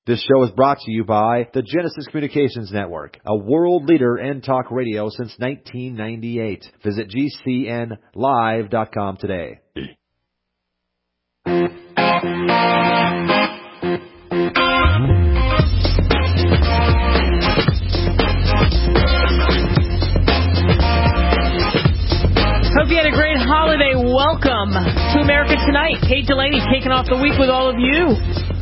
This show is brought to you by the Genesis Communications Network, a world leader in talk radio since 1998. Visit GCNlive.com today. Hope you had a great holiday. Welcome to America Tonight. Kate Delaney kicking off the week with all of you.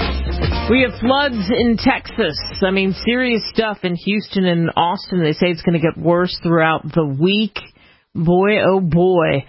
We have floods in Texas. I mean, serious stuff in Houston and Austin. They say it's going to get worse throughout the week. Boy, oh boy.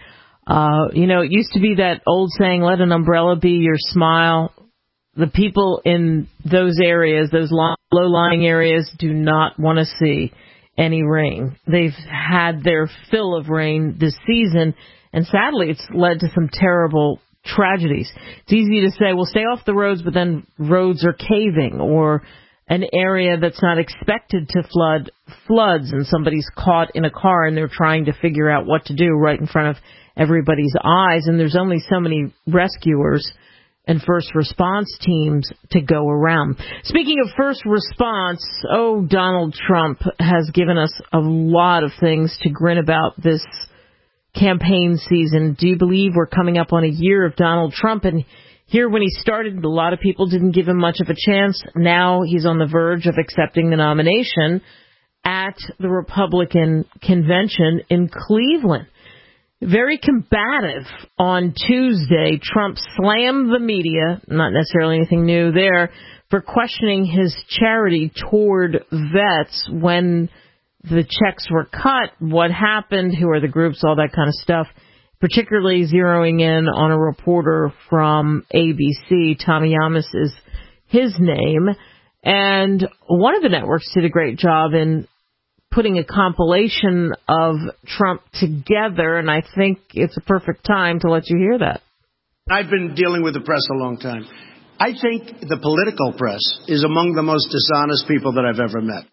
It used to be that old saying, let an umbrella be your smile. The people in those areas, those low-lying areas, do not want to see any rain. They've had their fill of rain this season, and sadly, it's led to some terrible tragedies. It's easy to say, well, stay off the roads, but then roads are caving, or an area that's not expected to floods, and somebody's caught in a car and they're trying to figure out what to do right in front of everybody's eyes, and there's only so many rescuers and first response teams to go around. Speaking of first response, Donald Trump has given us a lot of things to grin about this campaign season. Do you believe we're coming up on a year of Donald Trump? And here when he started, a lot of people didn't give him much of a chance. Now he's on the verge of accepting the nomination at the Republican convention in Cleveland. Very combative on Tuesday. Trump slammed the media, not necessarily anything new there, for questioning his charity toward vets when the checks were cut, what happened, who are the groups, all that kind of stuff, particularly zeroing in on a reporter from ABC. Tommy Yamas is his name. And one of the networks did a great job in putting a compilation of Trump together, and I think it's a perfect time to let you hear that. I've been dealing with the press a long time. I think the political press is among the most dishonest people that I've ever met.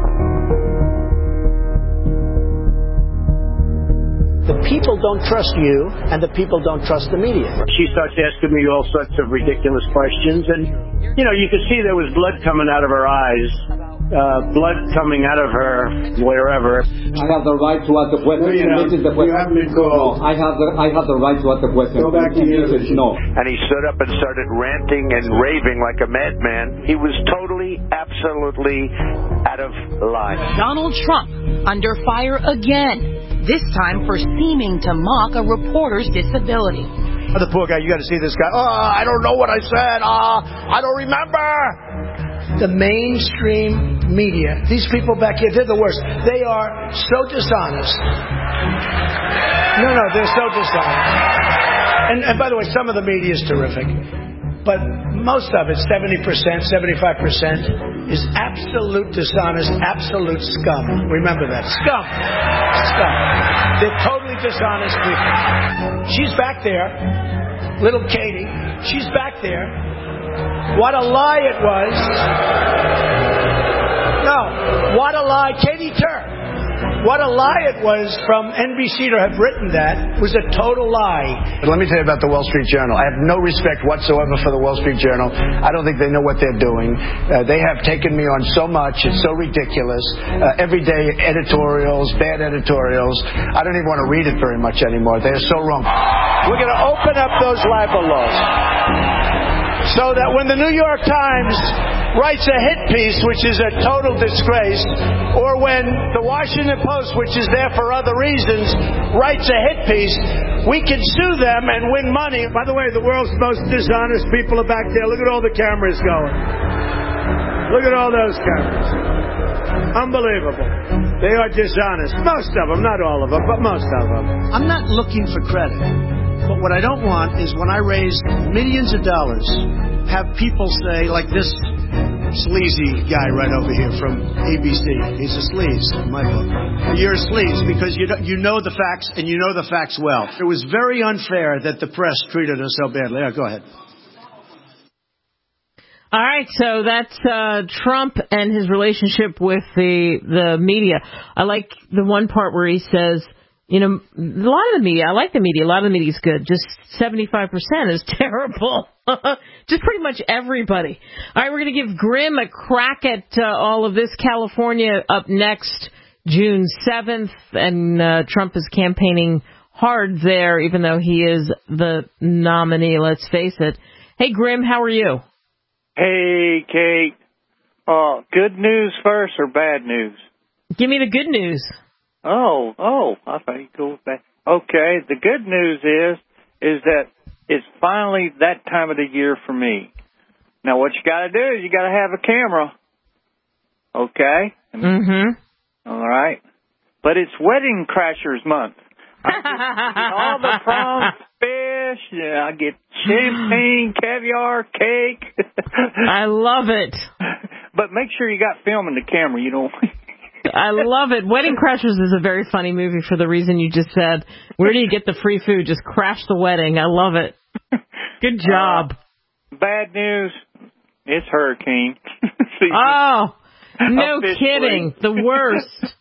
The people don't trust you, and the people don't trust the media. She starts asking me all sorts of ridiculous questions, and, you could see there was blood coming out of her eyes. Blood coming out of her wherever. I have the right to ask the question. This is the question. You haven't been called. No, I have the right to ask the question. Go back to your position. No. And he stood up and started ranting and raving like a madman. He was totally, absolutely out of line. Donald Trump under fire again, this time for seeming to mock a reporter's disability. The poor guy, you got to see this guy. I don't know what I said. I don't remember. The mainstream media, these people back here, they're the worst. They are so dishonest. No, they're so dishonest. And by the way, some of the media is terrific. But most of it, 70%, 75%, is absolute dishonest, absolute scum. Remember that. Scum. They're totally dishonest people. She's back there, little Katie. She's back there. What a lie it was. No, what a lie. Katie Turk. What a lie it was from NBC to have written that. It was a total lie. But let me tell you about the Wall Street Journal. I have no respect whatsoever for the Wall Street Journal. I don't think they know what they're doing. They have taken me on so much. It's so ridiculous. Everyday editorials, bad editorials. I don't even want to read it very much anymore. They're so wrong. We're going to open up those libel laws so that when the New York Times writes a hit piece, which is a total disgrace, or when the Washington Post, which is there for other reasons, writes a hit piece, we can sue them and win money. By the way, the world's most dishonest people are back there. Look at all the cameras going. Look at all those cameras. Unbelievable. They are dishonest. Most of them, not all of them, but most of them. I'm not looking for credit. But what I don't want is when I raise millions of dollars, have people say, like this sleazy guy right over here from ABC. He's a sleaze in my book. You're a sleaze because you know the facts, and you know the facts well. It was very unfair that the press treated us so badly. Go ahead. All right, so that's Trump and his relationship with the media. I like the one part where he says, A lot of the media, I like the media, a lot of the media is good. Just 75% is terrible. Just pretty much everybody. All right, we're going to give Grim a crack at all of this. California up next, June 7th, and Trump is campaigning hard there, even though he is the nominee, let's face it. Hey, Grim, how are you? Hey, Kate. Good news first or bad news? Give me the good news. Oh, I thought you cool with that. Okay, the good news is that it's finally that time of the year for me. Now, what you got to do is you got to have a camera. Okay? Mm-hmm. All right. But it's Wedding Crashers Month. I get all the prawns, fish, I get champagne, caviar, cake. I love it. But make sure you got film in the camera, I love it. Wedding Crashers is a very funny movie for the reason you just said. Where do you get the free food? Just crash the wedding. I love it. Good job. Bad news, it's hurricane. Oh, no kidding. The worst.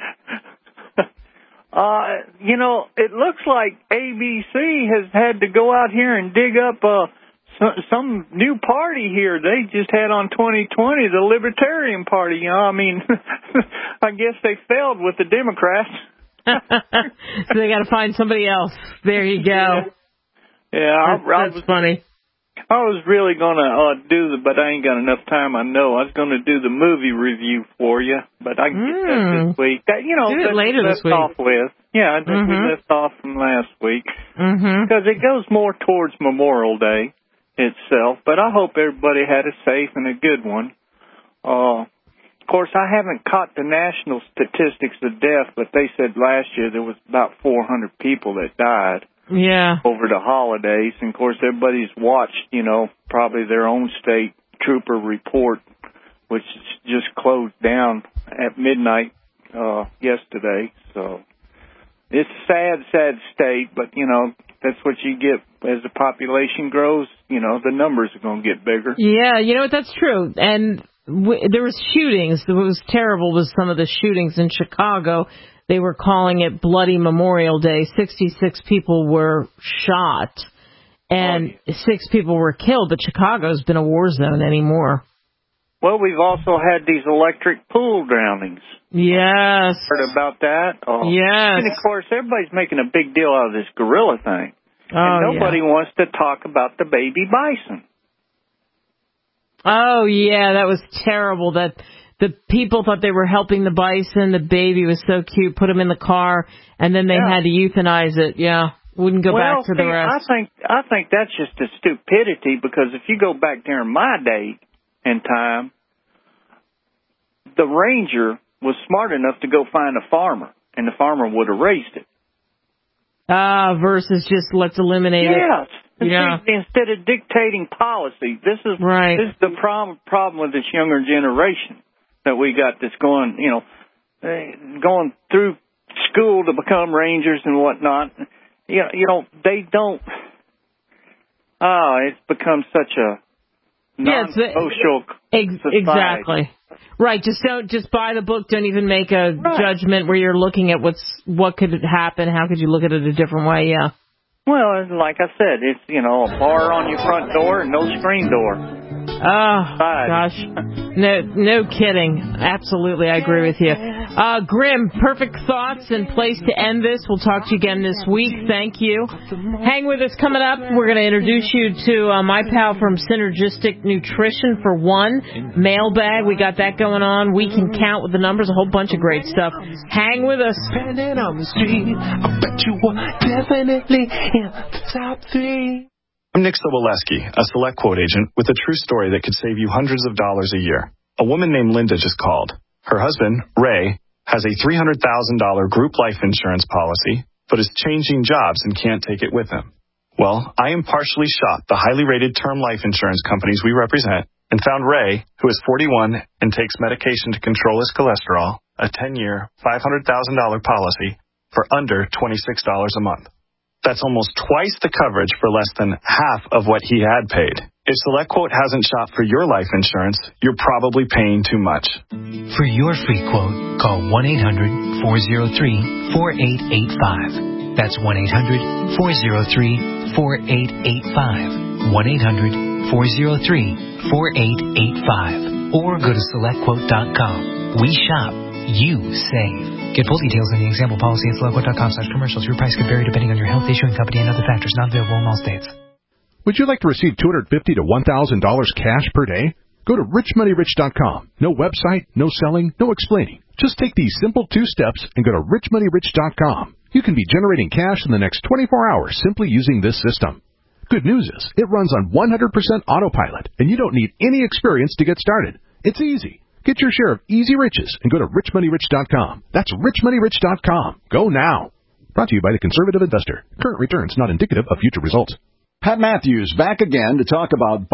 It looks like ABC has had to go out here and dig up some new party here. They just had on 2020, the Libertarian Party. I guess they failed with the Democrats. So they got to find somebody else. There you go. Yeah, that's funny. I was really going to but I ain't got enough time, I know. I was going to do the movie review for you, but I can get that this week. Do it later this week. Off with. Yeah, we left off from last week. Because it goes more towards Memorial Day itself, but I hope everybody had a safe and a good one. Of course, I haven't caught the national statistics of death, but they said last year there was about 400 people that died. Yeah. Over the holidays. And, of course, everybody's watched, probably their own state trooper report, which just closed down at midnight yesterday. So it's a sad state, but, that's what you get as the population grows. The numbers are going to get bigger. Yeah, you know what? That's true. And there was shootings. What was terrible was some of the shootings in Chicago. They were calling it Bloody Memorial Day. 66 people were shot, and 6 people were killed, but Chicago's been a war zone anymore. Well, we've also had these electric pool drownings. Yes. Heard about that? Oh. Yes. And, of course, everybody's making a big deal out of this gorilla thing. And nobody wants to talk about the baby bison. Oh, yeah, that was terrible. That the people thought they were helping the bison. The baby was so cute. Put him in the car, and then they had to euthanize it. Yeah, wouldn't go back to the rest. I think that's just a stupidity, because if you go back during my day and time, the ranger was smart enough to go find a farmer, and the farmer would have raised it. Versus just let's eliminate it. Yeah. Instead of dictating policy, this is the problem with this younger generation that we got that's going, going through school to become rangers and whatnot. They don't. It's become such a non-social society. Exactly. Right. Just buy the book. Don't even make a judgment where you're looking at what could happen. How could you look at it a different way? Yeah. Well, like I said, it's, a bar on your front door and no screen door. Oh, gosh. No kidding. Absolutely, I agree with you. Grim, perfect thoughts and place to end this. We'll talk to you again this week. Thank you. Hang with us. Coming up, we're going to introduce you to my pal from Synergistic Nutrition for One. Mailbag, we got that going on. We can count with the numbers, a whole bunch of great stuff. Hang with us. On the street, I bet you were definitely in the top 3. I'm Nick Soboleski, a Select Quote agent with a true story that could save you hundreds of dollars a year. A woman named Linda just called. Her husband, Ray, has a $300,000 group life insurance policy, but is changing jobs and can't take it with him. Well, I impartially shopped the highly rated term life insurance companies we represent and found Ray, who is 41 and takes medication to control his cholesterol, a 10-year, $500,000 policy for under $26 a month. That's almost twice the coverage for less than half of what he had paid. If SelectQuote hasn't shopped for your life insurance, you're probably paying too much. For your free quote, call 1-800-403-4885. That's 1-800-403-4885. 1-800-403-4885. Or go to SelectQuote.com. We shop. You save. Get full details in the example policy at SelectQuote.com/commercials. Your price could vary depending on your health, issuing company, and other factors not available in all states. Would you like to receive $250 to $1,000 cash per day? Go to richmoneyrich.com. No website, no selling, no explaining. Just take these simple 2 steps and go to richmoneyrich.com. You can be generating cash in the next 24 hours simply using this system. Good news is, it runs on 100% autopilot, and you don't need any experience to get started. It's easy. Get your share of easy riches and go to richmoneyrich.com. That's richmoneyrich.com. Go now. Brought to you by the Conservative Investor. Current returns not indicative of future results. Pat Matthews back again to talk about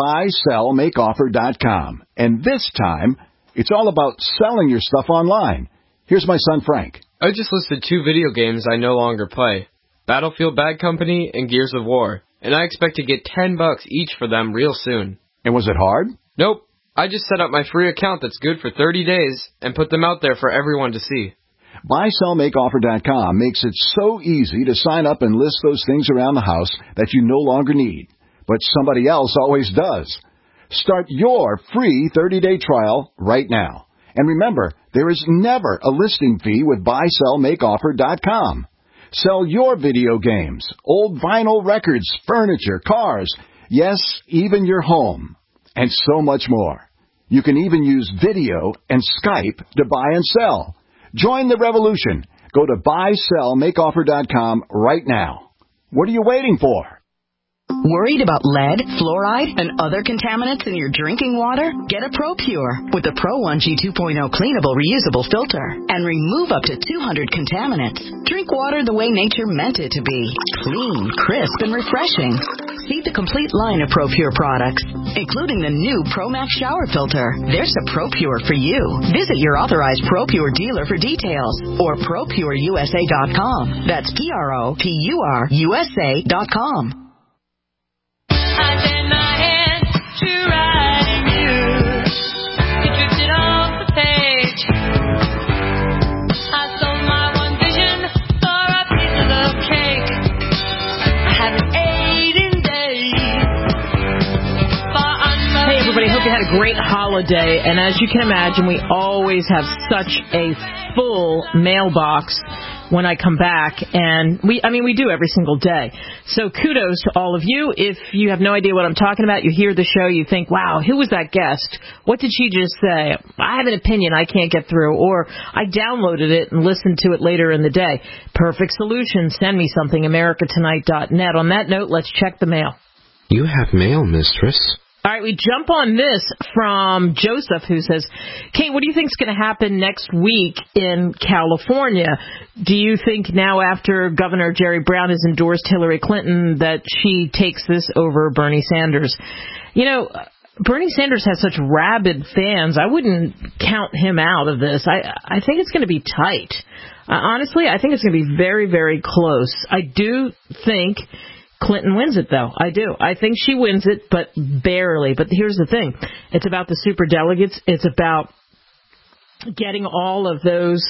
buysellmakeoffer.com. And this time, it's all about selling your stuff online. Here's my son Frank. I just listed 2 video games I no longer play. Battlefield Bad Company and Gears of War. And I expect to get $10 each for them real soon. And was it hard? Nope. I just set up my free account that's good for 30 days and put them out there for everyone to see. BuySellMakeOffer.com makes it so easy to sign up and list those things around the house that you no longer need, but somebody else always does. Start your free 30-day trial right now. And remember, there is never a listing fee with BuySellMakeOffer.com. Sell your video games, old vinyl records, furniture, cars, yes, even your home, and so much more. You can even use video and Skype to buy and sell. Join the revolution. Go to BuySellMakeOffer.com right now. What are you waiting for? Worried about lead, fluoride, and other contaminants in your drinking water? Get a ProPure with the Pro 1G 2.0 cleanable reusable filter and remove up to 200 contaminants. Drink water the way nature meant it to be. Clean, crisp, and refreshing. See the complete line of ProPure products, including the new ProMax shower filter. There's a ProPure for you. Visit your authorized ProPure dealer for details or ProPureUSA.com. That's ProPureUSA.com. Hope you had a great holiday, and as you can imagine, we always have such a full mailbox when I come back, and we do every single day. So kudos to all of you. If you have no idea what I'm talking about, you hear the show, you think, wow, who was that guest? What did she just say? I have an opinion I can't get through, or I downloaded it and listened to it later in the day. Perfect solution. Send me something, americatonight.net. On that note, let's check the mail. You have mail, mistress. All right, we jump on this from Joseph, who says, Kate, what do you think is going to happen next week in California? Do you think now after Governor Jerry Brown has endorsed Hillary Clinton that she takes this over Bernie Sanders? You know, Bernie Sanders has such rabid fans. I wouldn't count him out of this. I think it's going to be tight. Honestly, I think it's going to be very, very close. I do think Clinton wins it, though. I do. I think she wins it, but barely. But here's the thing. It's about the superdelegates. It's about getting all of those,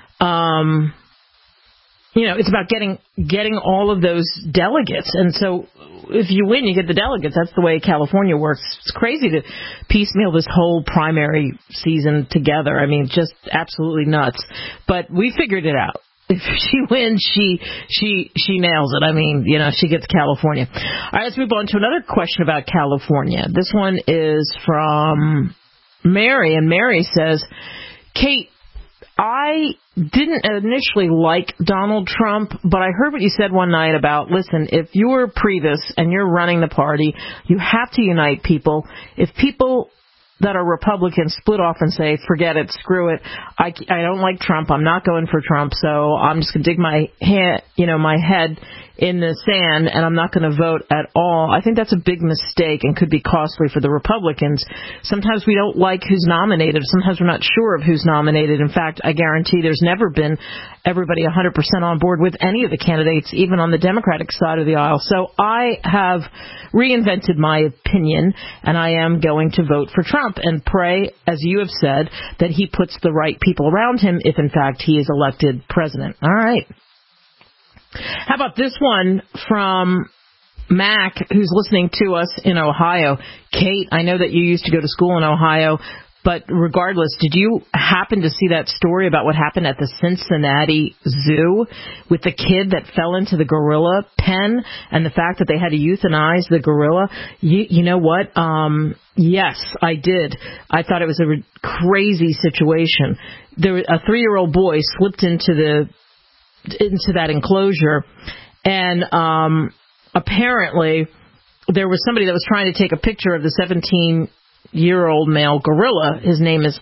it's about getting all of those delegates. And so if you win, you get the delegates. That's the way California works. It's crazy to piecemeal this whole primary season together. I mean, just absolutely nuts. But we figured it out. If she wins, she nails it. I mean, she gets California. All right, let's move on to another question about California. This one is from Mary, and Mary says, Kate, I didn't initially like Donald Trump, but I heard what you said one night about, listen, if you're Priebus and you're running the party, you have to unite people. If people that are Republicans split off and say, forget it, screw it. I don't like Trump. I'm not going for Trump, so I'm just going to dig my head in the sand, and I'm not going to vote at all. I think that's a big mistake and could be costly for the Republicans. Sometimes we don't like who's nominated. Sometimes we're not sure of who's nominated. In fact, I guarantee there's never been everybody 100% on board with any of the candidates, even on the Democratic side of the aisle. So I have reinvented my opinion, and I am going to vote for Trump and pray, as you have said, that he puts the right people around him if, in fact, he is elected president. All right. How about this one from Mac, who's listening to us in Ohio? Kate, I know that you used to go to school in Ohio, but regardless, did you happen to see that story about what happened at the Cincinnati Zoo with the kid that fell into the gorilla pen and the fact that they had to euthanize the gorilla? You know what? Yes, I did. I thought it was a crazy situation. A 3-year-old boy slipped into that enclosure, and apparently there was somebody that was trying to take a picture of the 17-year-old male gorilla. His name is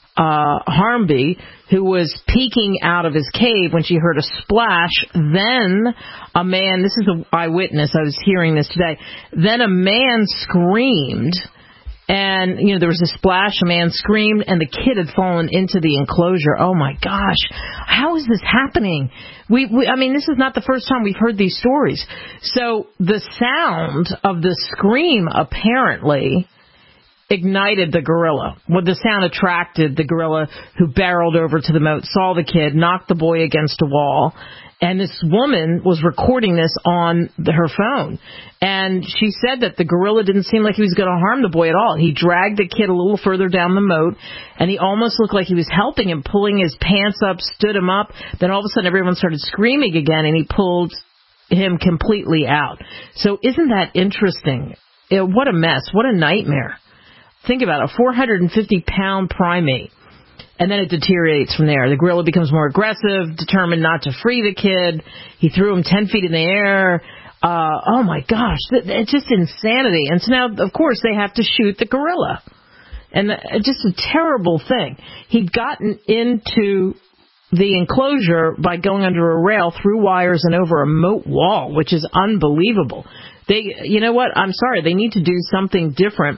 Harmby, who was peeking out of his cave when she heard a splash. Then a man, this is an eyewitness, I was hearing this today, then a man screamed. And, there was a splash, a man screamed, and the kid had fallen into the enclosure. Oh, my gosh. How is this happening? I mean, this is not the first time we've heard these stories. So the sound of the scream apparently ignited the gorilla. Well, the sound attracted the gorilla, who barreled over to the moat, saw the kid, knocked the boy against a wall. And this woman was recording this on her phone. And she said that the gorilla didn't seem like he was going to harm the boy at all. He dragged the kid a little further down the moat, and he almost looked like he was helping him, pulling his pants up, stood him up. Then all of a sudden everyone started screaming again, and he pulled him completely out. So isn't that interesting? What a mess. What a nightmare. Think about it, a 450-pound primate. And then it deteriorates from there. The gorilla becomes more aggressive, determined not to free the kid. He threw him 10 feet in the air. Oh, my gosh. It's just insanity. And so now, of course, they have to shoot the gorilla. And just a terrible thing. He'd gotten into the enclosure by going under a rail, through wires, and over a moat wall, which is unbelievable. You know what? I'm sorry. They need to do something different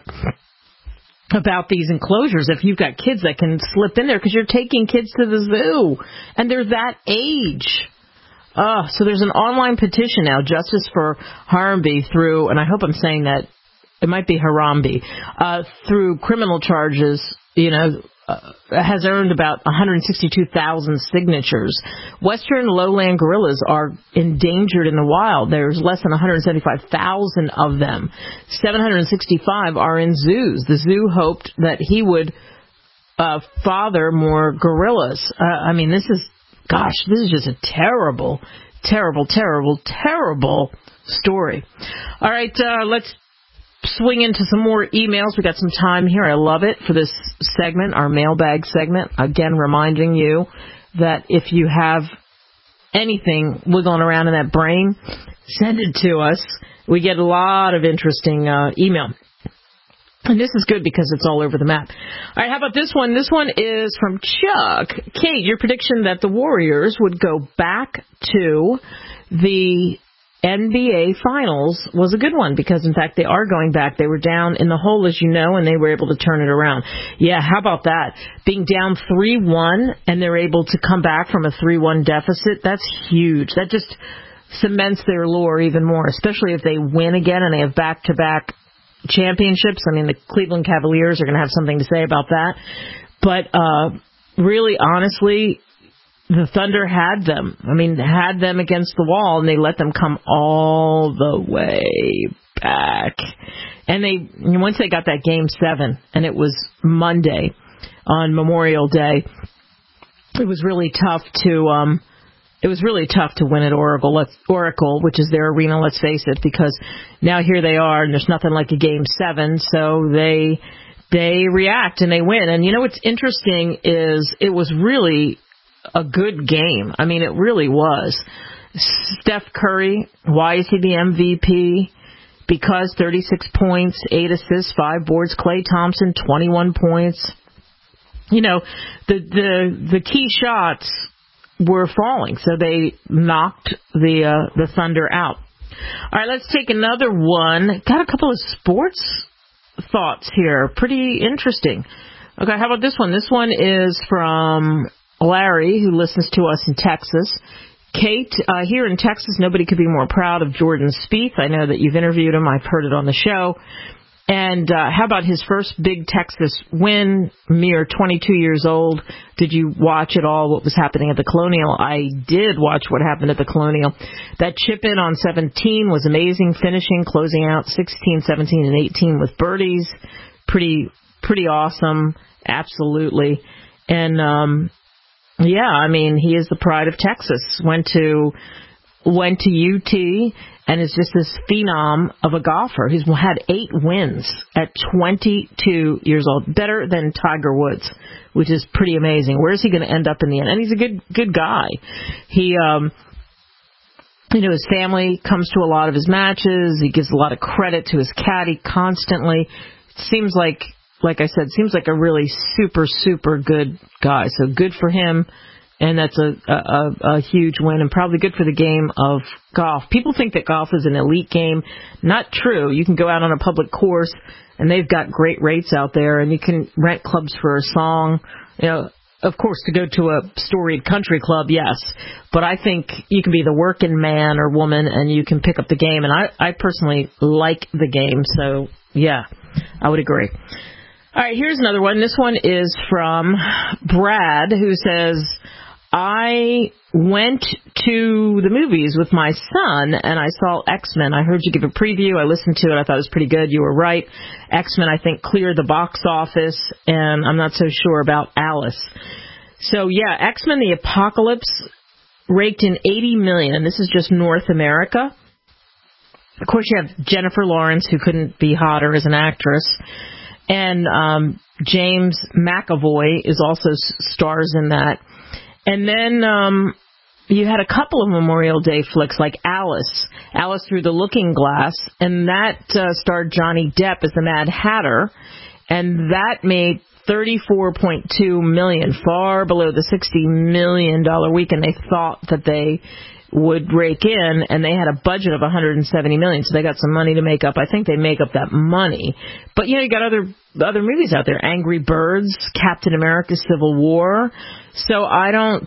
about these enclosures if you've got kids that can slip in there, because you're taking kids to the zoo and they're that age. So there's an online petition now, Justice for Harmby, through, and I hope I'm saying that, it might be Harambe, through criminal charges, has earned about 162,000 signatures. Western lowland gorillas are endangered in the wild. There's less than 175,000 of them. 765 are in zoos. The zoo hoped that he would father more gorillas. This is just a terrible, terrible, terrible, terrible story. All right, let's swing into some more emails. We got some time here. I love it for this segment, our mailbag segment. Again, reminding you that if you have anything wiggling around in that brain, send it to us. We get a lot of interesting email. And this is good because it's all over the map. All right, how about this one? This one is from Chuck. Kate, your prediction that the Warriors would go back to the NBA Finals was a good one because, in fact, they are going back. They were down in the hole, as you know, and they were able to turn it around. Yeah, how about that? Being down 3-1 and they're able to come back from a 3-1 deficit, that's huge. That just cements their lure even more, especially if they win again and they have back-to-back championships. The Cleveland Cavaliers are going to have something to say about that. But really, honestly, the Thunder had them. Had them against the wall, and they let them come all the way back. And once they got that Game 7, and it was Monday on Memorial Day, it was really tough to win at Oracle, which is their arena. Let's face it, because now here they are, and there's nothing like a Game 7, so they react and they win. And what's interesting is it was really a good game. It really was. Steph Curry, why is he the MVP? because 36 points, 8 assists, 5 boards. Klay Thompson, 21 points. You know, the key shots were falling, so they knocked the Thunder out. All right, let's take another one. Got a couple of sports thoughts here. Pretty interesting. Okay, how about this one? This one is from Larry, who listens to us in Texas. Kate, here in Texas, nobody could be more proud of Jordan Spieth. I know that you've interviewed him. I've heard it on the show. And how about his first big Texas win, mere 22 years old? Did you watch at all what was happening at the Colonial? I did watch what happened at the Colonial. That chip in on 17 was amazing, finishing, closing out 16, 17, and 18 with birdies. Pretty awesome, absolutely. And, yeah, I mean, he is the pride of Texas. Went to UT and is just this phenom of a golfer. He's had 8 wins at 22 years old, better than Tiger Woods, which is pretty amazing. Where is he going to end up in the end? And he's a good guy. He, his family comes to a lot of his matches. He gives a lot of credit to his caddy constantly. It seems like I said, seems like a really super, super good guy. So good for him. And that's a huge win and probably good for the game of golf. People think that golf is an elite game. Not true. You can go out on a public course, and they've got great rates out there, and you can rent clubs for a song. You know, of course, to go to a storied country club, yes. But I think you can be the working man or woman, and you can pick up the game. And I personally like the game, so, yeah, I would agree. All right, here's another one. This one is from Brad, who says, I went to the movies with my son, and I saw X-Men. I heard you give a preview. I listened to it. I thought it was pretty good. You were right. X-Men, I think, cleared the box office, and I'm not so sure about Alice. So, yeah, X-Men The Apocalypse raked in $80 million, and this is just North America. Of course, you have Jennifer Lawrence, who couldn't be hotter as an actress, and James McAvoy is also stars in that. And then you had a couple of Memorial Day flicks like Alice Through the Looking Glass, and that starred Johnny Depp as the Mad Hatter, and that made $34.2 million, far below the $60 million weekend they thought that they would rake in, and they had a budget of $170 million, so they got some money to make up. I think they make up that money. But, you know, you got other movies out there, Angry Birds, Captain America, Civil War. So I don't,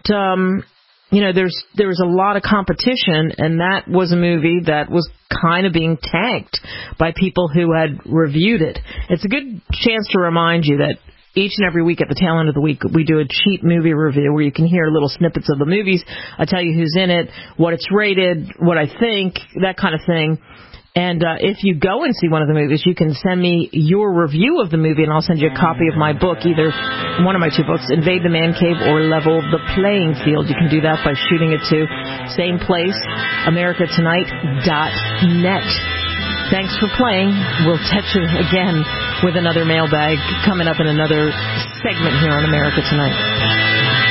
there was a lot of competition, and that was a movie that was kind of being tanked by people who had reviewed it. It's a good chance to remind you that each and every week at the tail end of the week, we do a cheap movie review where you can hear little snippets of the movies. I tell you who's in it, what it's rated, what I think, that kind of thing. And if you go and see one of the movies, you can send me your review of the movie, and I'll send you a copy of my book, either one of my 2 books, Invade the Man Cave or Level the Playing Field. You can do that by shooting it to same place, americatonight.net. Thanks for playing. We'll catch you again with another mailbag coming up in another segment here on America Tonight.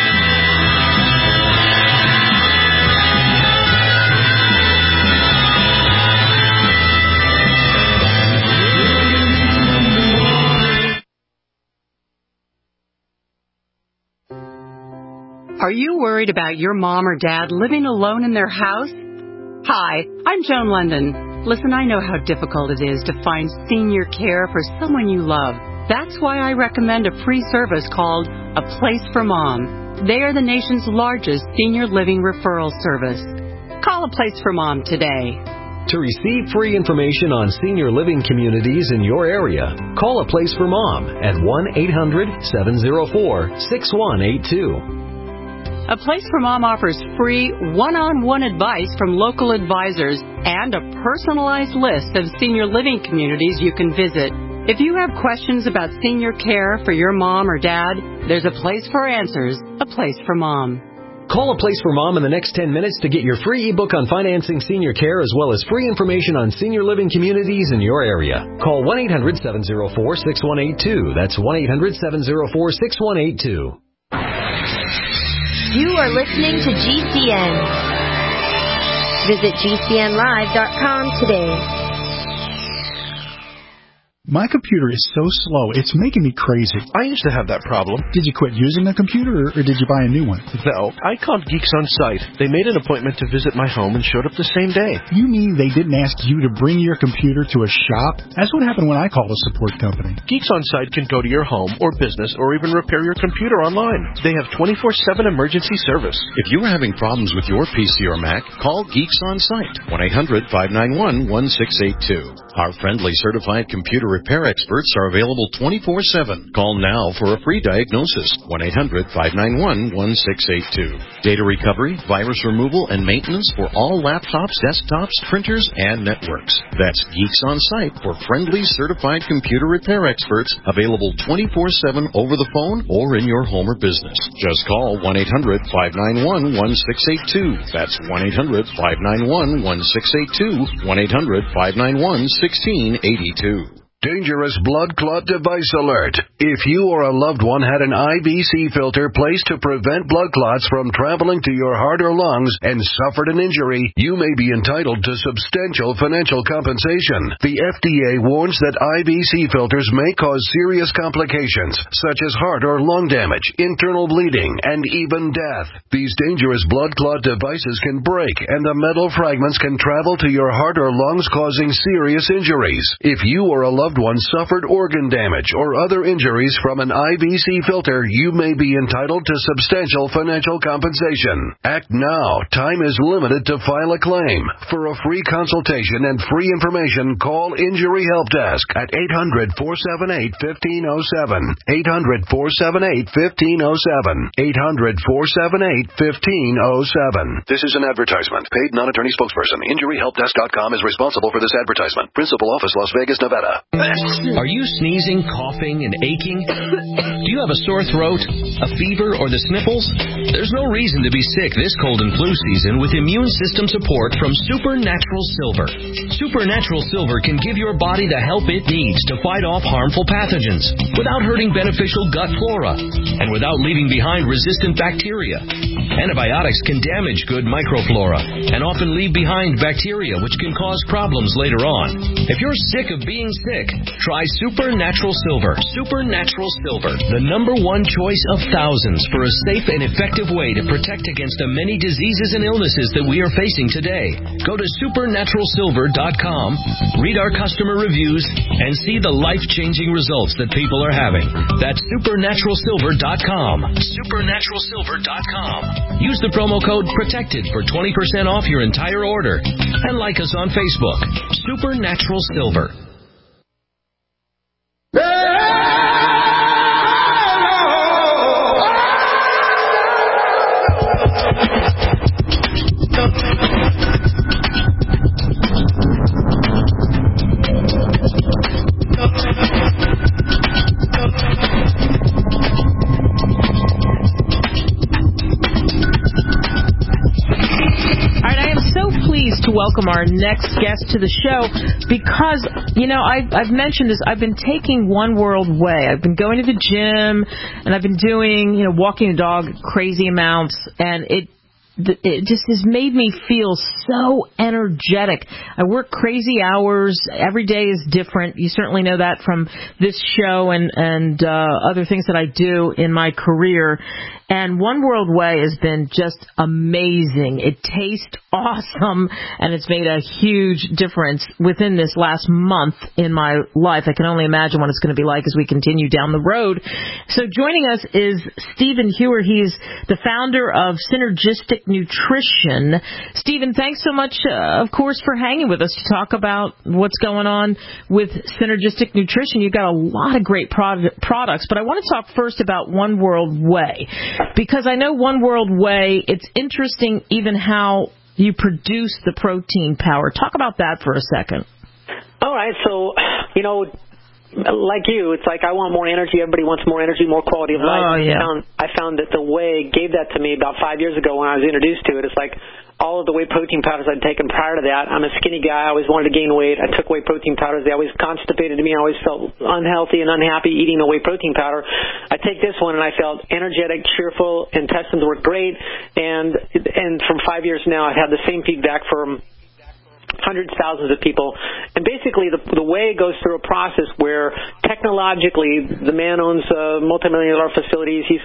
Are you worried about your mom or dad living alone in their house? Hi, I'm Joan London. Listen, I know how difficult it is to find senior care for someone you love. That's why I recommend a free service called A Place for Mom. They are the nation's largest senior living referral service. Call A Place for Mom today. To receive free information on senior living communities in your area, call A Place for Mom at 1-800-704-6182. A Place for Mom offers free one-on-one advice from local advisors and a personalized list of senior living communities you can visit. If you have questions about senior care for your mom or dad, there's a place for answers, A Place for Mom. Call A Place for Mom in the next 10 minutes to get your free ebook on financing senior care as well as free information on senior living communities in your area. Call 1-800-704-6182. That's 1-800-704-6182. You are listening to GCN. Visit GCNlive.com today. My computer is so slow, it's making me crazy. I used to have that problem. Did you quit using a computer, or did you buy a new one? No, I called Geeks On Site. They made an appointment to visit my home and showed up the same day. You mean they didn't ask you to bring your computer to a shop? That's what happened when I called a support company. Geeks On Site can go to your home or business or even repair your computer online. They have 24/7 emergency service. If you are having problems with your PC or Mac, call Geeks On Site, 1-800-591-1682. Our friendly certified computer repair experts are available 24/7. Call now for a free diagnosis, 1-800-591-1682. Data recovery, virus removal, and maintenance for all laptops, desktops, printers, and networks. That's Geeks On Site for friendly certified computer repair experts, available 24/7 over the phone or in your home or business. Just call 1-800-591-1682. That's 1-800-591-1682, 1-800-591-1682. Dangerous blood clot device alert. If you or a loved one had an IVC filter placed to prevent blood clots from traveling to your heart or lungs and suffered an injury, you may be entitled to substantial financial compensation. The FDA warns that IVC filters may cause serious complications, such as heart or lung damage, internal bleeding, and even death. These dangerous blood clot devices can break, and the metal fragments can travel to your heart or lungs, causing serious injuries. If you or a loved one suffered organ damage or other injuries from an IVC filter, you may be entitled to substantial financial compensation. Act now. Time is limited to file a claim. For a free consultation and free information, call Injury Help Desk at 800-478-1507. 800-478-1507. 800-478-1507. This is an advertisement. Paid non-attorney spokesperson. InjuryHelpDesk.com is responsible for this advertisement. Principal office, Las Vegas, Nevada. Are you sneezing, coughing, and aching? Do you have a sore throat, a fever, or the sniffles? There's no reason to be sick this cold and flu season with immune system support from Supernatural Silver. Supernatural Silver can give your body the help it needs to fight off harmful pathogens without hurting beneficial gut flora and without leaving behind resistant bacteria. Antibiotics can damage good microflora and often leave behind bacteria, which can cause problems later on. If you're sick of being sick, try Supernatural Silver. Supernatural Silver, the #1 choice of thousands for a safe and effective way to protect against the many diseases and illnesses that we are facing today. Go to supernaturalsilver.com, read our customer reviews, and see the life-changing results that people are having. That's supernaturalsilver.com. Supernaturalsilver.com. Use the promo code PROTECTED for 20% off your entire order. And like us on Facebook. Supernatural Silver. To welcome our next guest to the show because, I've mentioned this. I've been taking One World Way. I've been going to the gym and I've been doing, walking the dog crazy amounts, and it just has made me feel so energetic. I work crazy hours. Every day is different. You certainly know that from this show and other things that I do in my career. And One World Way has been just amazing. It tastes awesome, and it's made a huge difference within this last month in my life. I can only imagine what it's going to be like as we continue down the road. So joining us is Stephen Hewer. He's the founder of Synergistic Nutrition. Stephen, thanks so much, of course, for hanging with us to talk about what's going on with Synergistic Nutrition. You've got a lot of great products, but I want to talk first about One World Way. Because I know One World Way, it's interesting even how you produce the protein powder. Talk about that for a second. All right. So, like you, it's like I want more energy. Everybody wants more energy, more quality of life. Oh, yeah. I found that the Whey gave that to me about 5 years ago when I was introduced to it. It's like all of the whey protein powders I'd taken prior to that. I'm a skinny guy. I always wanted to gain weight. I took whey protein powders. They always constipated me. I always felt unhealthy and unhappy eating a whey protein powder. I take this one, and I felt energetic, cheerful, intestines work great. And from 5 years now, I've had the same feedback from hundreds, thousands of people. And basically the whey goes through a process where technologically the man owns multi-million-dollar facilities. He's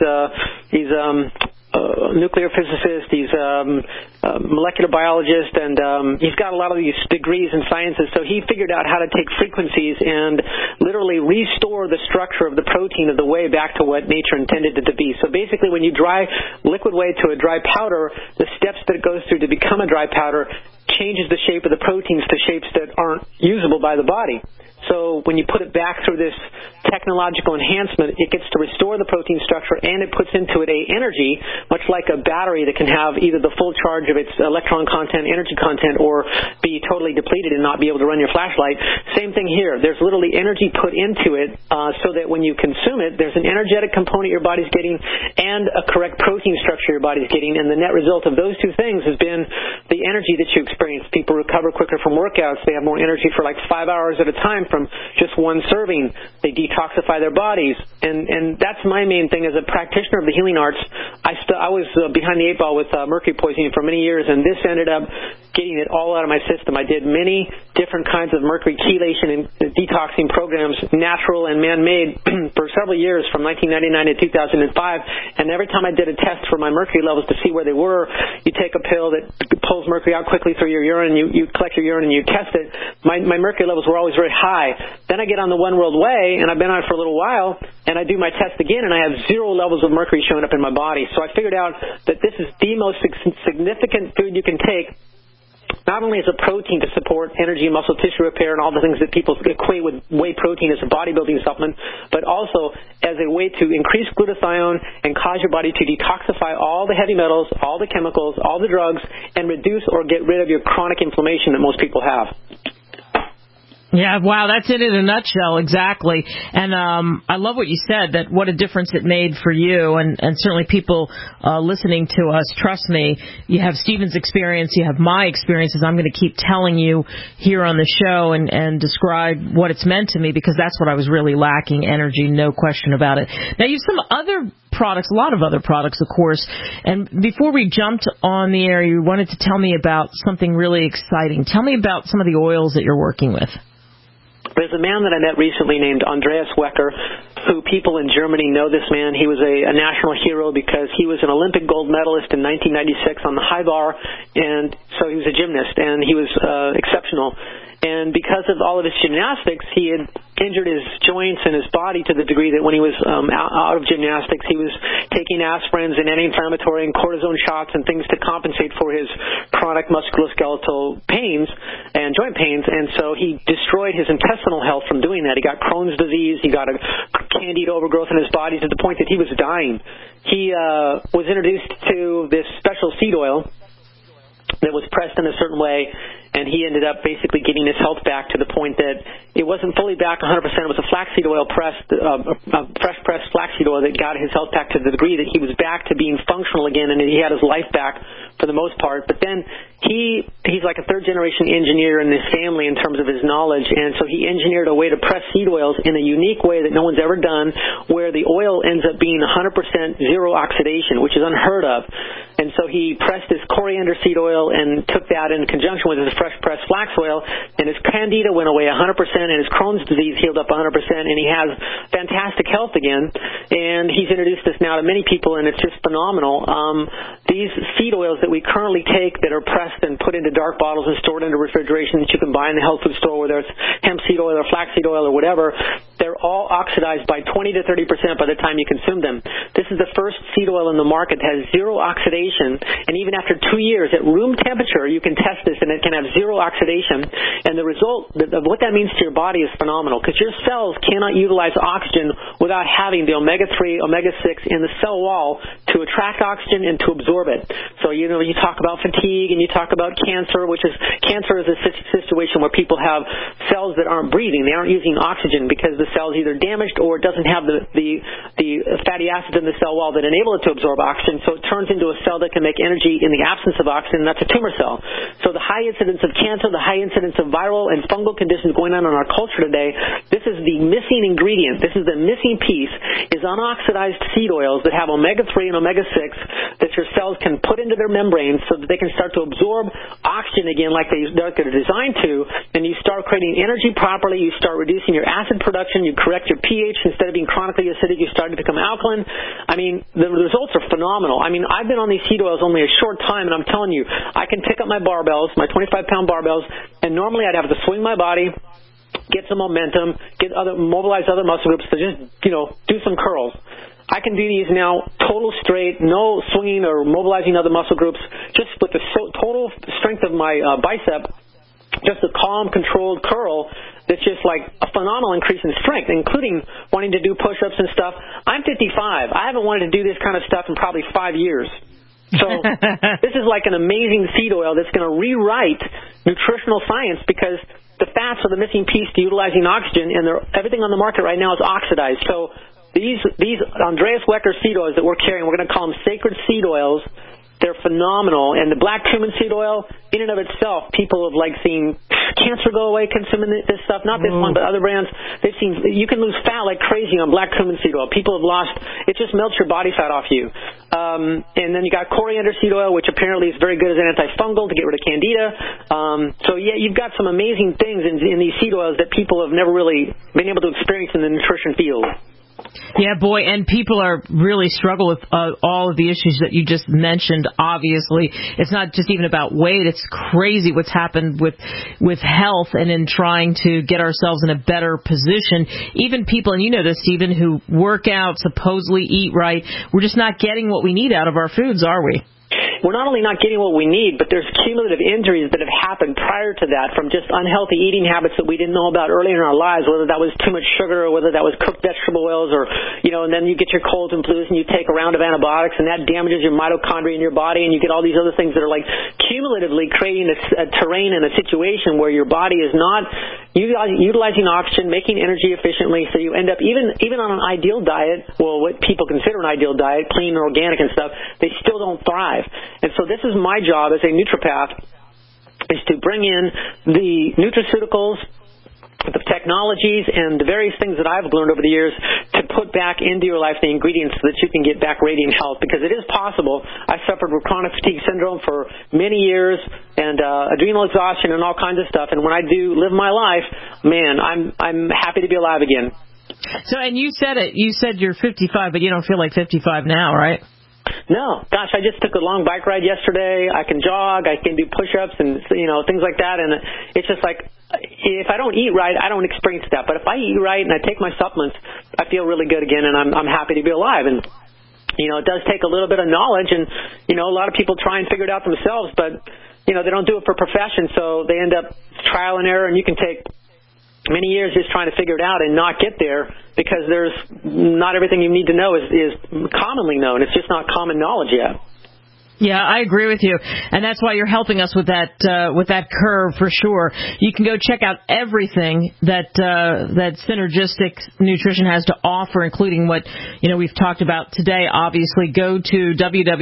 a nuclear physicist, he's a molecular biologist, and he's got a lot of these degrees in sciences. So he figured out how to take frequencies and literally restore the structure of the protein of the whey back to what nature intended it to be. So basically when you dry liquid whey to a dry powder, the steps that it goes through to become a dry powder changes the shape of the proteins to shapes that aren't usable by the body. So when you put it back through this technological enhancement, it gets to restore the protein structure, and it puts into it a energy, much like a battery that can have either the full charge of its electron content, energy content, or be totally depleted and not be able to run your flashlight. Same thing here. There's literally energy put into it so that when you consume it, there's an energetic component your body's getting and a correct protein structure your body's getting, and the net result of those two things has been the energy that you experience. People recover quicker from workouts. They have more energy for like 5 hours at a time from just one serving. They detoxify their bodies, and that's my main thing as a practitioner of the healing arts. I was behind the 8 ball with mercury poisoning for many years, and this ended up getting it all out of my system. I did many different kinds of mercury chelation and detoxing programs, natural and man-made, for several years from 1999 to 2005, and every time I did a test for my mercury levels to see where they were, you take a pill that pulls mercury out quickly through your urine, you collect your urine and you test it. My mercury levels were always very high. Then I get on the One World Whey, and I've been on it for a little while, and I do my test again, and I have 0 levels of mercury showing up in my body. So I figured out that this is the most significant food you can take, not only as a protein to support energy, muscle tissue repair, and all the things that people equate with whey protein as a bodybuilding supplement, but also as a way to increase glutathione and cause your body to detoxify all the heavy metals, all the chemicals, all the drugs, and reduce or get rid of your chronic inflammation that most people have. Yeah, wow, that's it in a nutshell, exactly. And I love what you said, that what a difference it made for you, and certainly people listening to us. Trust me, you have Stephen's experience, you have my experiences. I'm going to keep telling you here on the show and describe what it's meant to me, because that's what I was really lacking, energy, no question about it. Now, you have some other products, a lot of other products, of course. And before we jumped on the air, you wanted to tell me about something really exciting. Tell me about some of the oils that you're working with. There's a man that I met recently named Andreas Wecker, who people in Germany know this man. He was a national hero because he was an Olympic gold medalist in 1996 on the high bar, and so he was a gymnast, and he was exceptional. And because of all of his gymnastics, he had injured his joints and his body to the degree that when he was out of gymnastics, he was taking aspirins and anti-inflammatory and cortisone shots and things to compensate for his chronic musculoskeletal pains and joint pains. And so he destroyed his intestinal health from doing that. He got Crohn's disease. He got a candida overgrowth in his body to the point that he was dying. He was introduced to this special seed oil that was pressed in a certain way, and he ended up basically getting his health back to the point that it wasn't fully back 100%. It was a flaxseed oil pressed, fresh pressed flaxseed oil that got his health back to the degree that he was back to being functional again, and he had his life back for the most part. But then he's like a third-generation engineer in his family in terms of his knowledge, and so he engineered a way to press seed oils in a unique way that no one's ever done, where the oil ends up being 100% zero oxidation, which is unheard of. And so he pressed his coriander seed oil and took that in conjunction with his fresh pressed flax oil, and his candida went away 100%, and his Crohn's disease healed up 100%, and he has fantastic health again. And he's introduced this now to many people, and it's just phenomenal. These seed oils that we currently take that are pressed and put into dark bottles and stored into refrigeration that you can buy in the health food store, whether it's hemp seed oil or flaxseed oil or whatever, they're all oxidized by 20 to 30% by the time you consume them. This is the first seed oil in the market that has zero oxidation, and even after 2 years at room temperature, you can test this, and it can have zero oxidation. And the result of what that means to your body is phenomenal, because your cells cannot utilize oxygen without having the omega-3, omega-6 in the cell wall to attract oxygen and to absorb it. So, you talk about fatigue and you talk about cancer, which is a situation where people have cells that aren't breathing. They aren't using oxygen because the cell is either damaged or doesn't have the fatty acids in the cell wall that enable it to absorb oxygen, so it turns into a cell that can make energy in the absence of oxygen, and that's a tumor cell. So the high incidence of cancer, the high incidence of viral and fungal conditions going on in our culture today, this is the missing ingredient. This is the missing piece, is unoxidized seed oils that have omega-3 and omega-6 that your cells can put into their membranes so that they can start to absorb oxygen again like they're designed to, and you start creating energy properly, you start reducing your acid production, you correct your pH. Instead of being chronically acidic, you start to become alkaline. I mean, the results are phenomenal. I mean, I've been on these seed oils only a short time, and I'm telling you, I can pick up my barbells, my 25-pound barbells, and normally I'd have to swing my body, get some momentum, mobilize other muscle groups to just, do some curls. I can do these now total straight, no swinging or mobilizing other muscle groups, just with the total strength of my bicep, just a calm, controlled curl that's just like a phenomenal increase in strength, including wanting to do push-ups and stuff. I'm 55. I haven't wanted to do this kind of stuff in probably 5 years. So this is like an amazing seed oil that's going to rewrite nutritional science, because the fats are the missing piece to utilizing oxygen, and everything on the market right now is oxidized. So these Andreas Wecker seed oils that we're carrying, we're going to call them sacred seed oils. They're phenomenal. And the black cumin seed oil, in and of itself, people have seen cancer go away consuming this stuff. Not this one, but other brands. They've seen you can lose fat like crazy on black cumin seed oil. People have lost, it just melts your body fat off you. And then you got coriander seed oil, which apparently is very good as an antifungal to get rid of candida. So yeah, you've got some amazing things in these seed oils that people have never really been able to experience in the nutrition field. Yeah, boy, and people are really struggle with all of the issues that you just mentioned. Obviously, it's not just even about weight. It's crazy what's happened with health and in trying to get ourselves in a better position. Even people, and you know this, Stephen, who work out, supposedly eat right, we're just not getting what we need out of our foods, are we? We're not only not getting what we need, but there's cumulative injuries that have happened prior to that from just unhealthy eating habits that we didn't know about earlier in our lives, whether that was too much sugar or whether that was cooked vegetable oils or, and then you get your colds and flus and you take a round of antibiotics and that damages your mitochondria in your body, and you get all these other things that are cumulatively creating a terrain and a situation where your body is not utilizing oxygen, making energy efficiently, so you end up even on an ideal diet, well, what people consider an ideal diet, clean and organic and stuff, they still don't thrive. And so this is my job as a naturopath, is to bring in the nutraceuticals, the technologies, and the various things that I've learned over the years to put back into your life the ingredients so that you can get back radiant health, because it is possible. I suffered with chronic fatigue syndrome for many years and adrenal exhaustion and all kinds of stuff. And when I do live my life, man, I'm happy to be alive again. So, and you said it. You said you're 55, but you don't feel like 55 now, right? No, gosh, I just took a long bike ride yesterday. I can jog, I can do push-ups and, things like that. And it's just like, if I don't eat right, I don't experience that. But if I eat right and I take my supplements, I feel really good again, and I'm happy to be alive. And, it does take a little bit of knowledge, and, a lot of people try and figure it out themselves, but, they don't do it for profession, so they end up trial and error, and you can take many years just trying to figure it out and not get there, because there's not everything you need to know is commonly known. It's just not common knowledge yet. Yeah, I agree with you, and that's why you're helping us with that curve for sure. You can go check out everything that Synergistic Nutrition has to offer, including what we've talked about today. Obviously, go to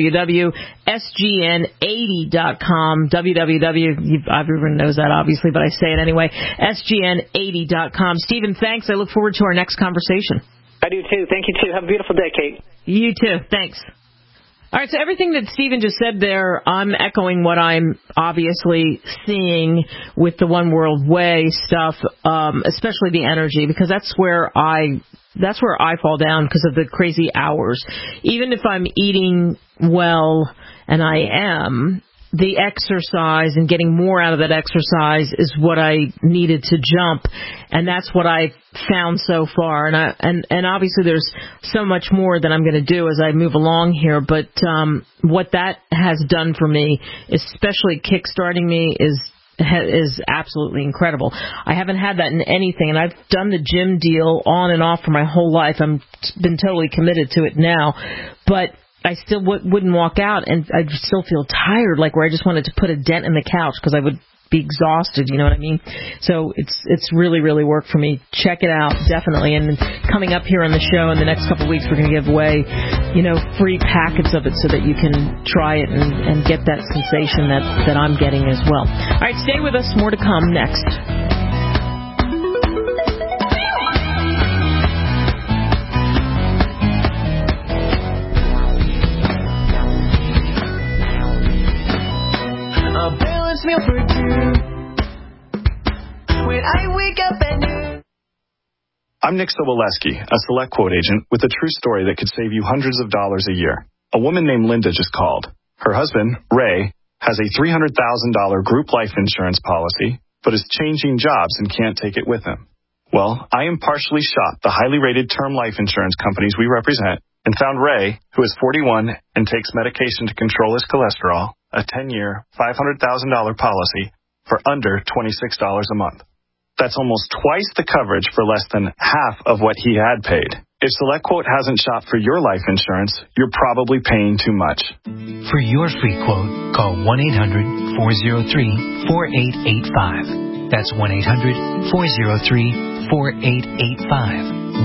www.sgn80.com. Everyone knows that, obviously, but I say it anyway. sgn80.com. Stephen, thanks. I look forward to our next conversation. I do too. Thank you too. Have a beautiful day, Kate. You too. Thanks. All right, so everything that Stephen just said there, I'm echoing what I'm obviously seeing with the One World Way stuff, especially the energy, because that's where I fall down because of the crazy hours. Even if I'm eating well, and I am, the exercise and getting more out of that exercise is what I needed to jump, and that's what I found so far. And obviously there's so much more that I'm going to do as I move along here, but what that has done for me, especially kickstarting me, is absolutely incredible. I haven't had that in anything, and I've done the gym deal on and off for my whole life. I've been totally committed to it now, but I still wouldn't walk out, and I'd still feel tired, like where I just wanted to put a dent in the couch because I would be exhausted, you know what I mean? So it's really, really worked for me. Check it out, definitely. And coming up here on the show in the next couple of weeks, we're going to give away, free packets of it so that you can try it and get that sensation that I'm getting as well. All right, stay with us. More to come next. A balanced meal for two. When I wake up at noon. I'm Nick Soboleski, a SelectQuote agent with a true story that could save you hundreds of dollars a year. A woman named Linda just called. Her husband, Ray, has a $300,000 group life insurance policy, but is changing jobs and can't take it with him. Well, I impartially shopped the highly rated term life insurance companies we represent and found Ray, who is 41 and takes medication to control his cholesterol, a 10-year, $500,000 policy for under $26 a month. That's almost twice the coverage for less than half of what he had paid. If SelectQuote hasn't shopped for your life insurance, you're probably paying too much. For your free quote, call 1-800-403-4885. That's 1-800-403-4885.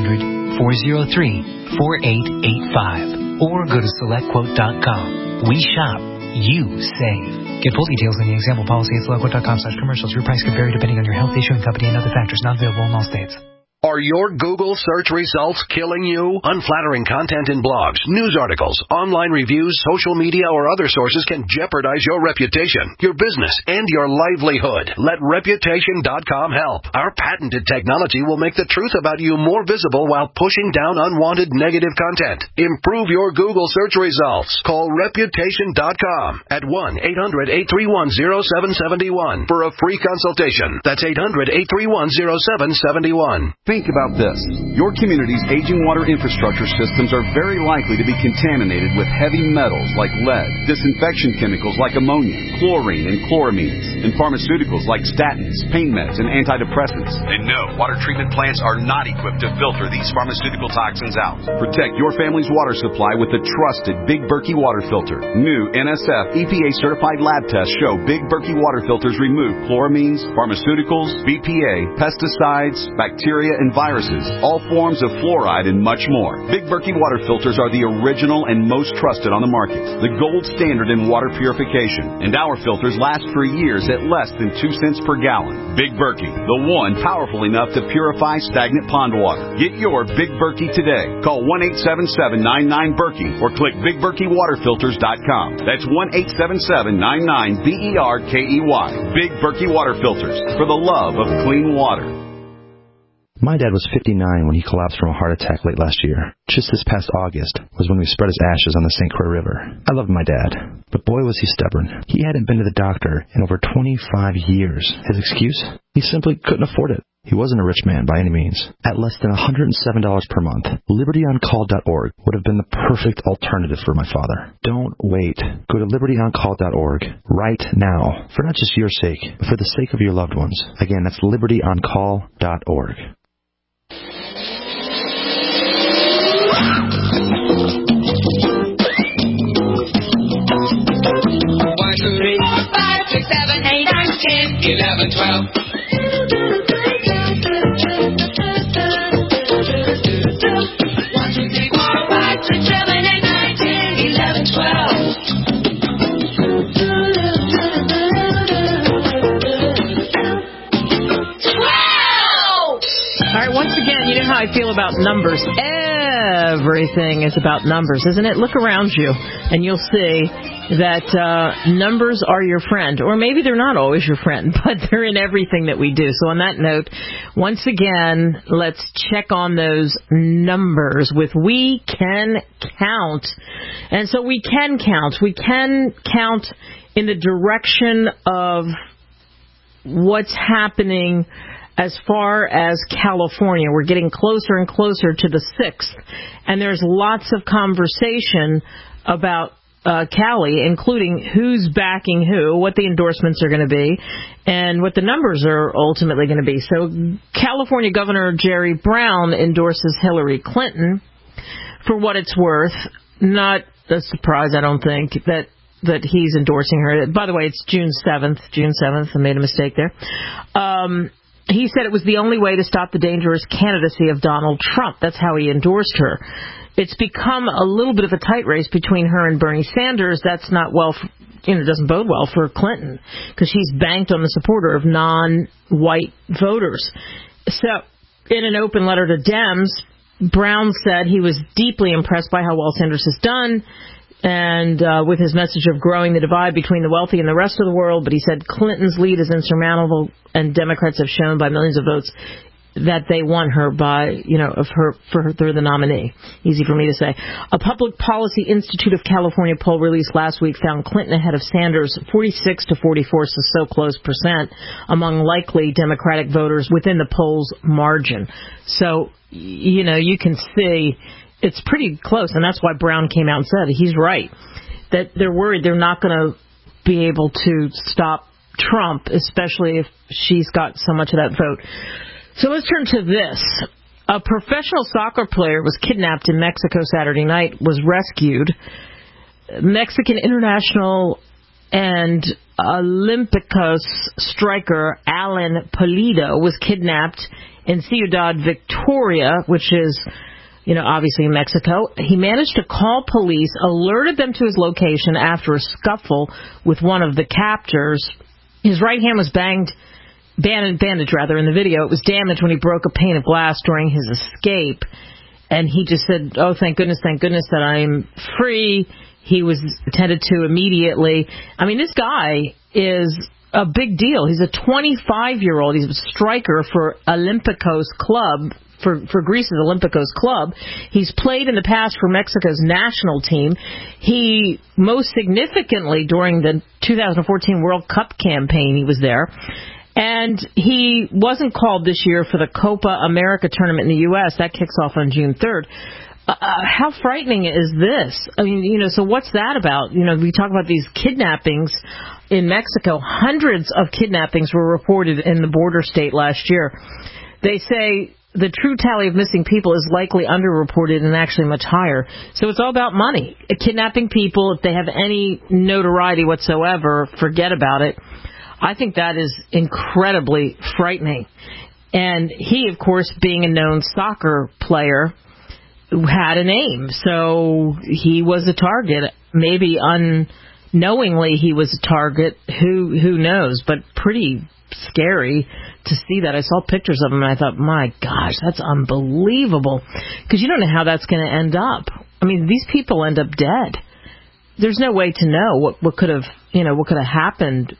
1-800-403-4885. Or go to SelectQuote.com. We shop. You save. Get full details in the example policy at SelectQuote.com/commercials. Your price could vary depending on your health, issuing company, and other factors. Not available in all states. Are your Google search results killing you? Unflattering content in blogs, news articles, online reviews, social media, or other sources can jeopardize your reputation, your business, and your livelihood. Let Reputation.com help. Our patented technology will make the truth about you more visible while pushing down unwanted negative content. Improve your Google search results. Call Reputation.com at 1-800-831-0771 for a free consultation. That's 800-831-0771. Think about this. Your community's aging water infrastructure systems are very likely to be contaminated with heavy metals like lead, disinfection chemicals like ammonia, chlorine and chloramines, and pharmaceuticals like statins, pain meds, and antidepressants. And no, water treatment plants are not equipped to filter these pharmaceutical toxins out. Protect your family's water supply with the trusted Big Berkey water filter. New NSF EPA-certified lab tests show Big Berkey water filters remove chloramines, pharmaceuticals, BPA, pesticides, bacteria, and viruses, all forms of fluoride, and much more. Big Berkey water filters are the original and most trusted on the market, the gold standard in water purification, and our filters last for years at less than 2 cents per gallon. Big Berkey, the one powerful enough to purify stagnant pond water. Get your Big Berkey today. Call 1-877-99-BERKEY or click BigBerkeyWaterFilters.com. That's 1-877-99-BERKEY. Big Berkey water filters, for the love of clean water. My dad was 59 when he collapsed from a heart attack late last year. Just this past August was when we spread his ashes on the St. Croix River. I loved my dad, but boy was he stubborn. He hadn't been to the doctor in over 25 years. His excuse? He simply couldn't afford it. He wasn't a rich man by any means. At less than $107 per month, LibertyOnCall.org would have been the perfect alternative for my father. Don't wait. Go to LibertyOnCall.org right now, for not just your sake, but for the sake of your loved ones. Again, that's LibertyOnCall.org. One, two, three, 5, 6, 7, 8, 9, 10, 11, 12. 1, 2, 3, 4, 5, 6, 7, 8, 9, 10, 11, 12. All right, once again, you know how I feel about numbers. Everything is about numbers, isn't it? Look around you, and you'll see that numbers are your friend. Or maybe they're not always your friend, but they're in everything that we do. So on that note, once again, let's check on those numbers with We Can Count. And so we can count. We can count in the direction of what's happening as far as California. We're getting closer and closer to the 6th, and there's lots of conversation about Cali, including who's backing who, what the endorsements are going to be, and what the numbers are ultimately going to be. So California Governor Jerry Brown endorses Hillary Clinton. For what it's worth, not a surprise, I don't think, that that he's endorsing her. By the way, it's June 7th. I made a mistake there. He said it was the only way to stop the dangerous candidacy of Donald Trump. That's how he endorsed her. It's become a little bit of a tight race between her and Bernie Sanders. That's not doesn't bode well for Clinton, because she's banked on the supporter of non-white voters. So, in an open letter to Dems, Brown said he was deeply impressed by how well Sanders has done, and with his message of growing the divide between the wealthy and the rest of the world. But he said Clinton's lead is insurmountable, and Democrats have shown by millions of votes that they want her for the nominee. Easy for me to say. A Public Policy Institute of California poll released last week found Clinton ahead of Sanders 46 to 44, so close % among likely Democratic voters within the poll's margin. So, you can see it's pretty close, and that's why Brown came out and said he's right, that they're worried they're not going to be able to stop Trump, especially if she's got so much of that vote. So let's turn to this. A professional soccer player was kidnapped in Mexico Saturday night, was rescued. Mexican international and Olympiacos striker Alan Pulido was kidnapped in Ciudad Victoria, which is, obviously in Mexico. He managed to call police, alerted them to his location after a scuffle with one of the captors. His right hand was bandaged in the video. It was damaged when he broke a pane of glass during his escape. And he just said, oh, thank goodness that I'm free. He was attended to immediately. I mean, this guy is a big deal. He's a 25-year-old. He's a striker for Olympiacos Club, for Greece's Olympiacos Club. He's played in the past for Mexico's national team. He, most significantly, during the 2014 World Cup campaign, he was there. And he wasn't called this year for the Copa America tournament in the U.S. That kicks off on June 3rd. How frightening is this? I mean, so what's that about? We talk about these kidnappings in Mexico. Hundreds of kidnappings were reported in the border state last year. They say the true tally of missing people is likely underreported and actually much higher. So it's all about money. Kidnapping people, if they have any notoriety whatsoever, forget about it. I think that is incredibly frightening. And he, of course, being a known soccer player, had a name. So he was a target. Maybe unknowingly he was a target. Who knows? But pretty scary to see that. I saw pictures of him and I thought, my gosh, that's unbelievable. Because you don't know how that's going to end up. I mean, these people end up dead. There's no way to know what could have happened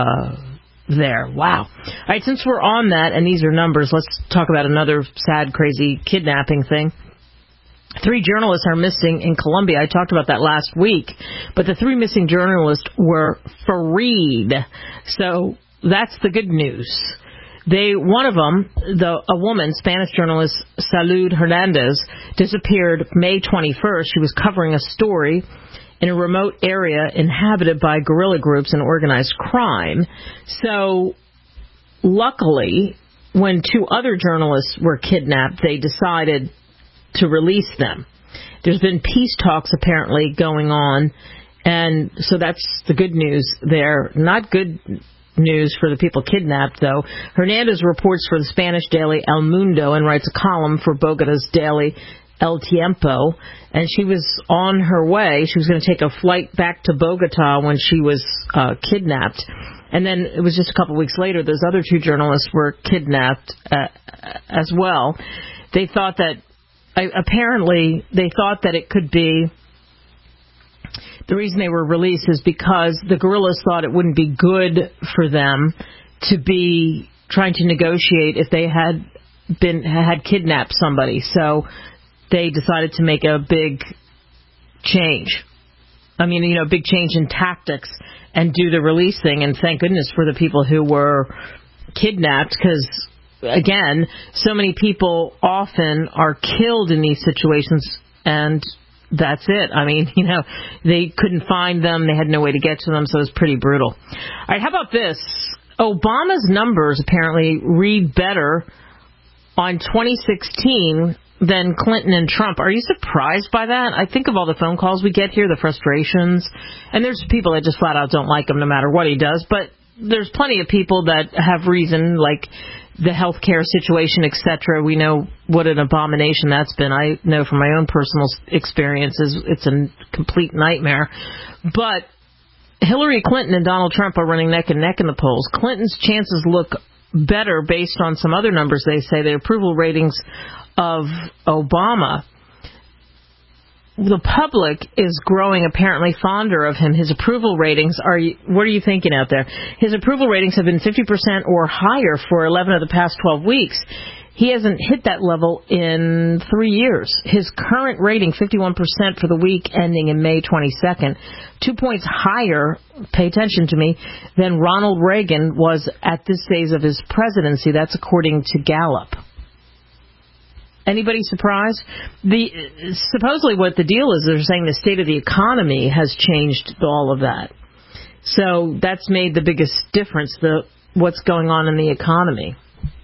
there. Wow. All right, since we're on that, and these are numbers, let's talk about another sad, crazy kidnapping thing. 3 journalists are missing in Colombia. I talked about that last week. But the 3 missing journalists were freed. So that's the good news. One of them, a woman, Spanish journalist Salud Hernandez, disappeared May 21st. She was covering a story in a remote area inhabited by guerrilla groups and organized crime. So, luckily, when 2 other journalists were kidnapped, they decided to release them. There's been peace talks apparently going on, and so that's the good news there. Not good news for the people kidnapped, though. Hernandez reports for the Spanish daily El Mundo and writes a column for Bogota's daily El Tiempo, and she was on her way. She was going to take a flight back to Bogota when she was kidnapped. And then it was just a couple weeks later, those other 2 journalists were kidnapped as well. They thought that, apparently, they thought that it could be, the reason they were released is because the guerrillas thought it wouldn't be good for them to be trying to negotiate if they had kidnapped somebody. So they decided to make a big change. A big change in tactics and do the release thing. And thank goodness for the people who were kidnapped, because, again, so many people often are killed in these situations, and that's it. They couldn't find them. They had no way to get to them, so it was pretty brutal. All right, how about this? Obama's numbers apparently read better on 2016 than Clinton and Trump. Are you surprised by that? I think of all the phone calls we get here, the frustrations, and there's people that just flat out don't like him no matter what he does, but there's plenty of people that have reason, like the healthcare situation, etc. We know what an abomination that's been. I know from my own personal experiences, it's a complete nightmare. But Hillary Clinton and Donald Trump are running neck and neck in the polls. Clinton's chances look better based on some other numbers. They say the approval ratings of Obama. The public is growing apparently fonder of him. His approval ratings are, what are you thinking out there? His approval ratings have been 50% or higher for 11 of the past 12 weeks. He hasn't hit that level in 3 years. His current rating, 51% for the week ending in May 22nd, 2 points higher, pay attention to me, than Ronald Reagan was at this phase of his presidency. That's according to Gallup. Anybody surprised? Supposedly what the deal is, they're saying the state of the economy has changed all of that. So that's made the biggest difference, what's going on in the economy.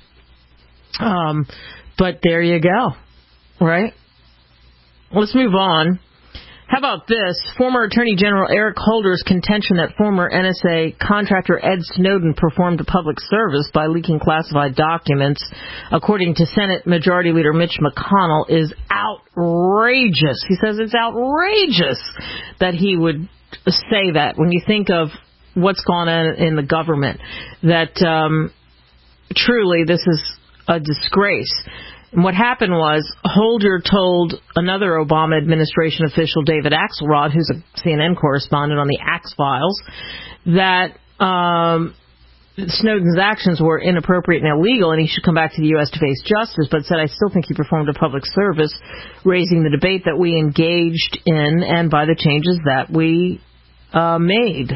But there you go, right? Let's move on. How about this? Former Attorney General Eric Holder's contention that former NSA contractor Ed Snowden performed a public service by leaking classified documents, according to Senate Majority Leader Mitch McConnell, is outrageous. He says it's outrageous that he would say that when you think of what's gone on in the government, that truly this is a disgrace. And what happened was Holder told another Obama administration official, David Axelrod, who's a CNN correspondent on the Axe Files, that Snowden's actions were inappropriate and illegal and he should come back to the U.S. to face justice, but said, I still think he performed a public service, raising the debate that we engaged in and by the changes that we made.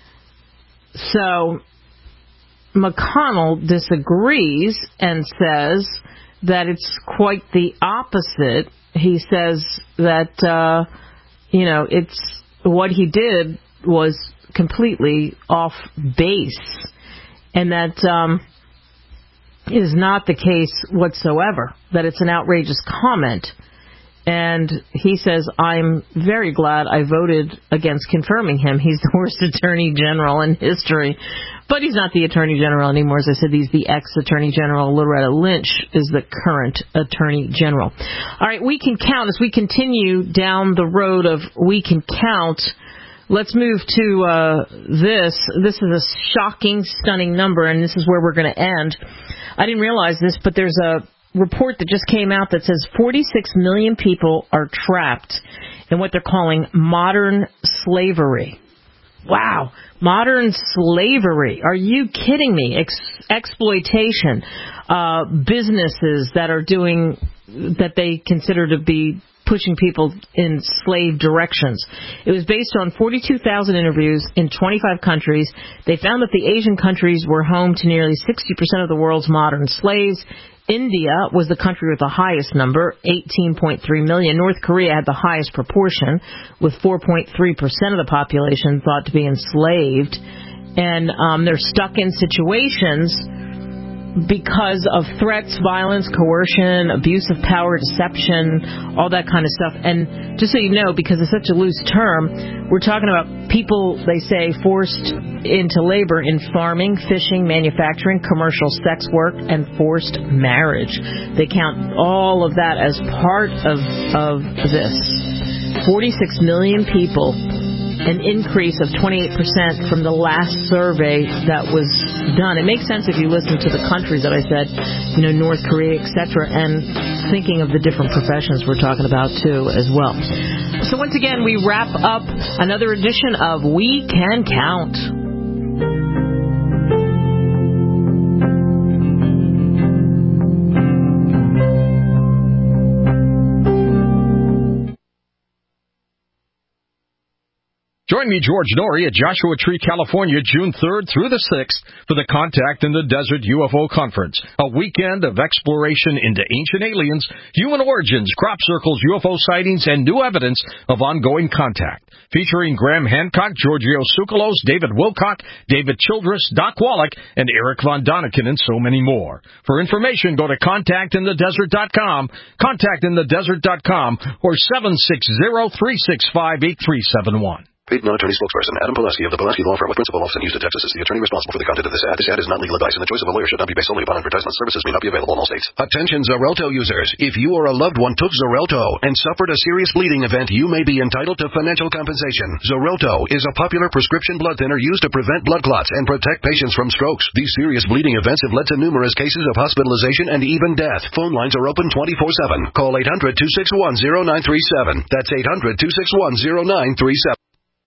So McConnell disagrees and says that it's quite the opposite. He says that, it's what he did was completely off base, and that is not the case whatsoever, that it's an outrageous comment. And he says, I'm very glad I voted against confirming him. He's the worst attorney general in history. But he's not the attorney general anymore. As I said, he's the ex-attorney general. Loretta Lynch is the current attorney general. All right, we can count. As we continue down the road of we can count, let's move to this. This is a shocking, stunning number, and this is where we're going to end. I didn't realize this, but there's a report that just came out that says 46 million people are trapped in what they're calling modern slavery. Wow. Modern slavery. Are you kidding me? Exploitation. Businesses that are doing, that they consider to be pushing people in slave directions. It was based on 42,000 interviews in 25 countries. They found that the Asian countries were home to nearly 60% of the world's modern slaves. India was the country with the highest number, 18.3 million. North Korea had the highest proportion, with 4.3% of the population thought to be enslaved. And they're stuck in situations because of threats, violence, coercion, abuse of power, deception, all that kind of stuff. And just so you know, because it's such a loose term, we're talking about people, they say, forced into labor in farming, fishing, manufacturing, commercial sex work, and forced marriage. They count all of that as part of this. 46 million people, an increase of 28% from the last survey that was done. It makes sense if you listen to the countries that I said, North Korea, etc., and thinking of the different professions we're talking about, too, as well. So once again, we wrap up another edition of We Can Count. Join me, George Norrie, at Joshua Tree, California, June 3rd through the 6th for the Contact in the Desert UFO Conference, a weekend of exploration into ancient aliens, human origins, crop circles, UFO sightings, and new evidence of ongoing contact. Featuring Graham Hancock, Giorgio Tsoukalos, David Wilcock, David Childress, Doc Wallach, and Eric Von Daniken, and so many more. For information, go to contactinthedesert.com, contactinthedesert.com, or 760-365-8371. Paid non-attorney spokesperson Adam Pulaski of the Pulaski Law Firm with principal office in Houston, Texas is the attorney responsible for the content of this ad. This ad is not legal advice, and the choice of a lawyer should not be based solely upon advertisement. Services may not be available in all states. Attention Xarelto users. If you or a loved one took Xarelto and suffered a serious bleeding event, you may be entitled to financial compensation. Xarelto is a popular prescription blood thinner used to prevent blood clots and protect patients from strokes. These serious bleeding events have led to numerous cases of hospitalization and even death. Phone lines are open 24/7. Call 800-261-0937. That's 800-261-0937.